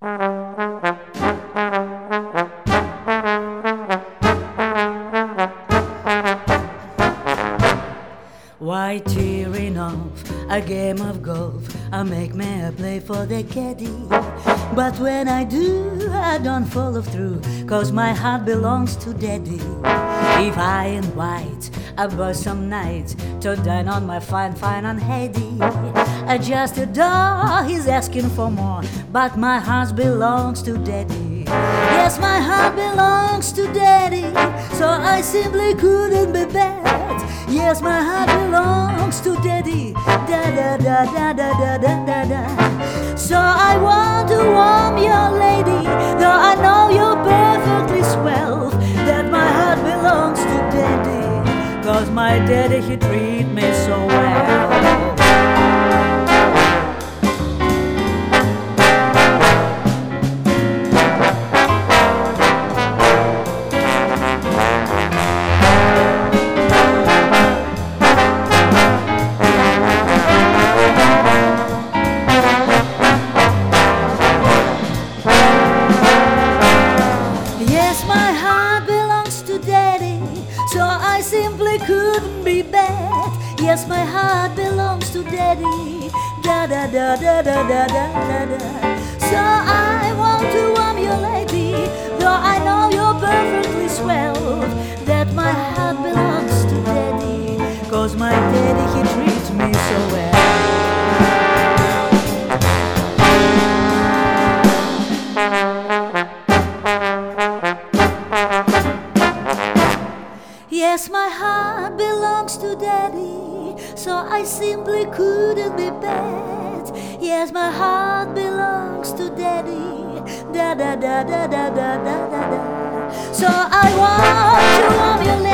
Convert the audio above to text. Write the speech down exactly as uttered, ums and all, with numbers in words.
Why tearing off a game of golf? I make me a play for the caddy. But when I do, I don't follow through, cause my heart belongs to daddy. If I invite a boy some night to dine on my fine, fine and heady, I just adore, he's asking for more, but my heart belongs to daddy. Yes, my heart belongs to daddy, so I simply couldn't be bad. Yes, my heart belongs to daddy, da da da da da da da da da. So I want to warm your lady, though I know you're perfectly swell, that my heart belongs to daddy, cause my daddy, he treat me so well. Yes, my heart belongs to daddy, so I simply couldn't be bad. Yes, my heart belongs to daddy, da da da da da da da da da. So I want to warm your lady, though I know you're perfectly swell, that my heart belongs to daddy, cause my daddy, he treats me so well. Yes, my heart belongs to daddy, so I simply couldn't be bad. Yes, my heart belongs to daddy, da da da da da da da da da. So I want to warm your